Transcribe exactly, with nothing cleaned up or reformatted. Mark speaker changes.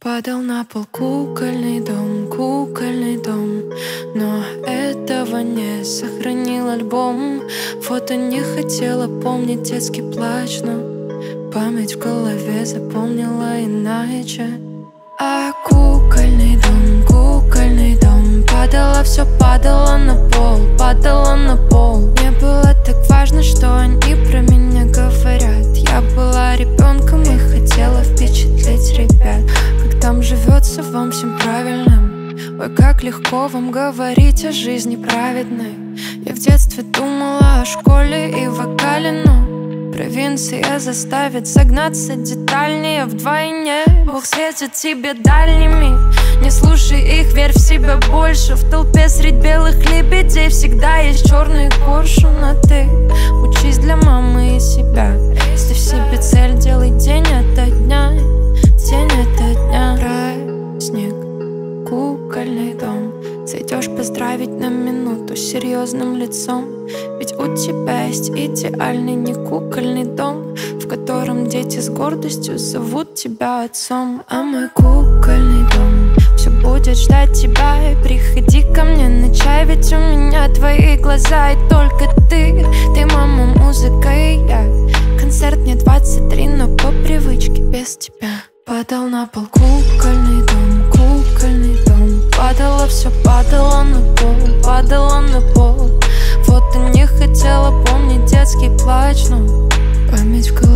Speaker 1: Падал на пол кукольный дом, кукольный дом, но этого не сохранил альбом. Фото не хотела помнить детский плач, но память в голове запомнила иначе. А кукольный дом, кукольный дом, падало, все падало на пол, падало на пол. Мне было так важно, что они про меня говорят. Я была ребенком и хотела впечатлить ребят. Как там живется вам всем правильным? Ой, как легко вам говорить о жизни праведной. Я в детстве думала о школе и вокале, но провинция заставит загнаться детальнее вдвойне. Бог светит тебе дальними, не слушай их, верь в себя больше. В толпе средь белых лебедей всегда есть черный коршун. А ты учись для мамы и себя. Ставь себе цель, делай день ото дня, день ото дня. Праздник, кукольный дом. Зайдешь поздравить на минуту серьезным лицом. Ведь у тебя есть идеальный не кукольный дом, в котором дети с гордостью зовут тебя отцом. А мой кукольный дом все будет ждать тебя. И приходи ко мне на чай, ведь у меня твои глаза и только ты. Ты мама, музыка и я. Концерт мне двадцать три, но по привычке без тебя. Падал на пол кукольный дом, кукольный дом. Падало, все падало на пол, падало на пол. Вот и не хотела помнить детский плач, но память в голове